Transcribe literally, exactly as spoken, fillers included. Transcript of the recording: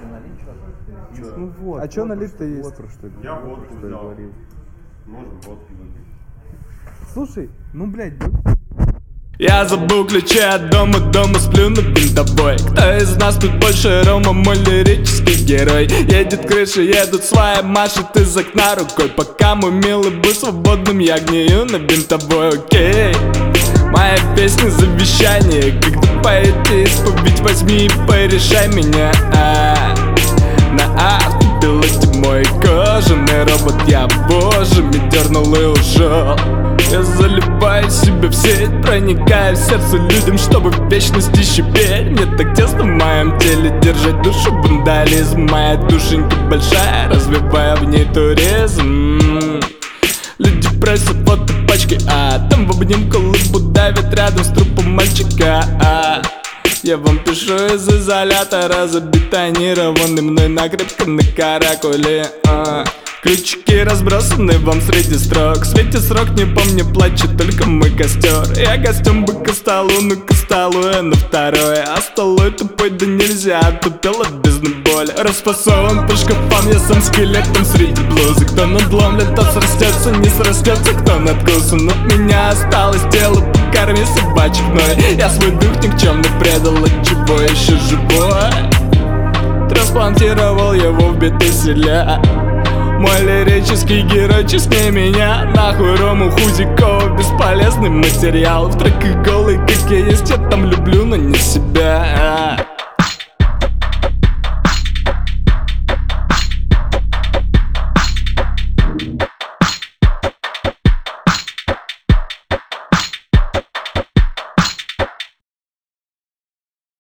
Ну вот. А что налить-то есть? Вот про что Я водку взял. говорил. Можно водки выпить. Слушай, ну блядь, Я забыл ключи от дома, дома сплю на бинтобой. Кто из нас тут больше Рома, мой лирический герой? Едет крыша, едут сваи, машет из окна рукой. Пока мой милый был свободным, я гнию на бинтобой, окей. Моя песня завещание, когда поэте исповедь, возьми и порешай меня. а, На автопилоте мой кожаный робот, я божьими дернул и ушел. Я заливаю себя в сеть, проникаю в сердце людям, чтобы в вечности щепеть. Мне так тесно в моем теле держать душу, вандализм. Моя душенька большая, развивая в ней туризм. Люди просят фото пачкой, а там в обнимку лыбу давит рядом с трупом мальчика. а, Я вам пишу из изолятора, забетонированный мной накрепко на каракуле. а. Ключики разбросаны вам среди строк. Светит срок, не по мне плачет только мой костер. Я костюм бы к столу, ну к столу я на второе. А столой тупой да нельзя, тупел от бездны боли. Расфасован по шкафам, я сам скелетом среди блузок. Кто надломлен, тот срастется, не срастется, кто надкусан. От меня осталось тело, покорми собачек мной. Я свой дух никчемно предал, от чего еще живой. Трансплантировал его в бетеселя. Мой лирический герой, честнее меня. Нахуй Рому Худякова, бесполезный материал. В треках голый, как я есть, я там люблю, но не себя.